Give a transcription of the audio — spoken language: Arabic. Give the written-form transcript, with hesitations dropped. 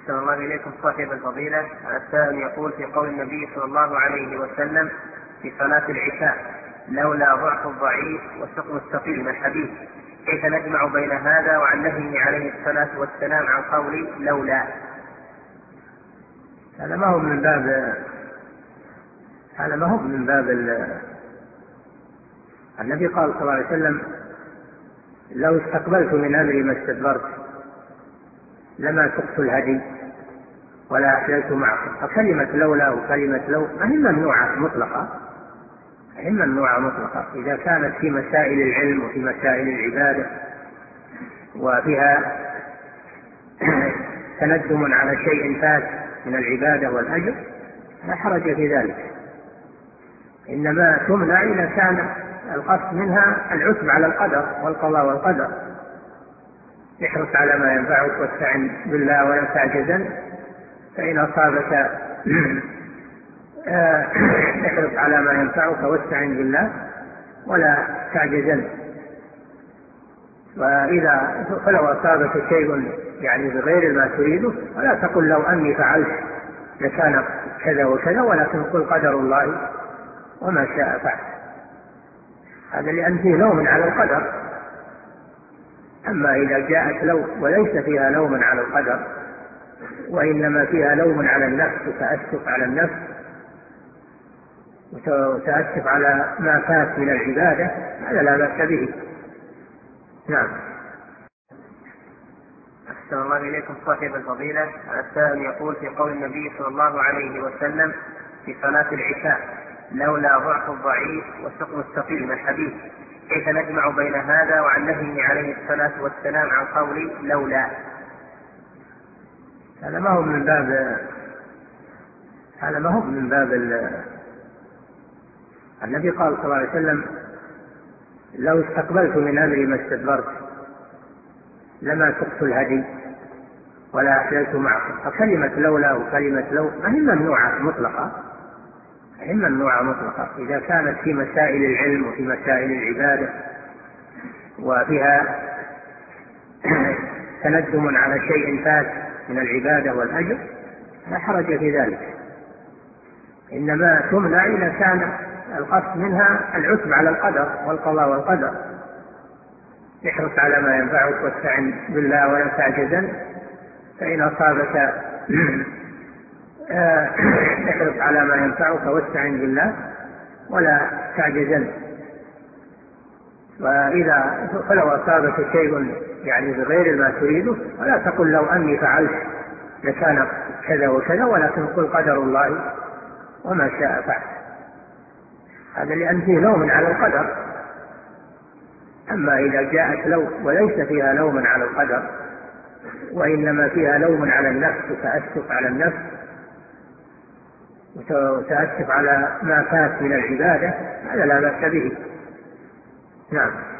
أحسن الله إليكم صاحب الفضيلة. السائل يقول في قول النبي صلى الله عليه وسلم في صلاة العشاء: لولا ضعف الضعيف وسقم السقيم الحديث، كيف نجمع بين هذا وعن نهيه عليه الصلاة والسلام عن قول لولا؟ هذا ما هو من باب النبي قال صلى الله عليه وسلم: لو استقبلت من أمري ما استدبرت لما سقت الهدي ولا أحللت معكم. فكلمة لولا وكلمة لو ما هي ممنوعة مطلقة إذا كانت في مسائل العلم وفي مسائل العبادة وفيها تندم على شيء فات من العبادة والأجر لا حرج في ذلك، إنما تمنع إذا كان القصد منها العتب على القدر والقضاء والقدر. احرص على ما ينفعك واستعن بالله ولا تعجزن، فإن أصابك احرص على ما ينفعك واستعن بالله ولا تعجزن. فلو أصابك شيء يعني بغير ما تريده ولا تقل لو أني فعلت لكان كذا وكذا، ولكن قل قدر الله وما شاء فعل. هذا لأن فيه لوم على القدر. أما إذا جاءت لو وليس فيها لوم على القدر وإنما فيها لوم على النفس وتأسف على النفس وتأسف على ما فات من العبادة، هذا لا بأس به. نعم. أحسن الله إليكم صاحب الفضيلة. السائل يقول في قول النبي صلى الله عليه وسلم في صلاة العشاء: لولا ضعف الضعيف وسقم السقيم الحديث، كيف نجمع بين هذا وعن نهيه عليه الصلاة والسلام عن قول لولا؟ هذا ما هو من باب النبي قال صلى الله عليه وسلم: لو استقبلت من أمري ما استدبرت لما سقت الهدي ولا أحللت معكم. فكلمة لولا وكلمة لو ما هي ممنوعة مطلقة إذا كانت في مسائل العلم وفي مسائل العبادة وفيها تندم على شيء فات من العبادة والأجر لا حرج في ذلك، إنما تمنع إذا كان القصد منها العتب على القدر والقضاء والقدر. احرص على ما ينفعك واستعن بالله ولا تعجزن، فإن أصابك احرص على ما ينفعك واستعن بالله ولا تعجزن. فلو أصابك شيء يعني بغير ما تريده ولا تقل لو أني فعلت لكان كذا وكذا، ولكن قل قدر الله وما شاء فعل. هذا لأن فيه لوم على القدر. أما إذا جاءت لو وليس فيها لوم على القدر وإنما فيها لوم على النفس وتأسف على النفس وتأسف على ما فات من العبادة، هذا لا بأس به. نعم.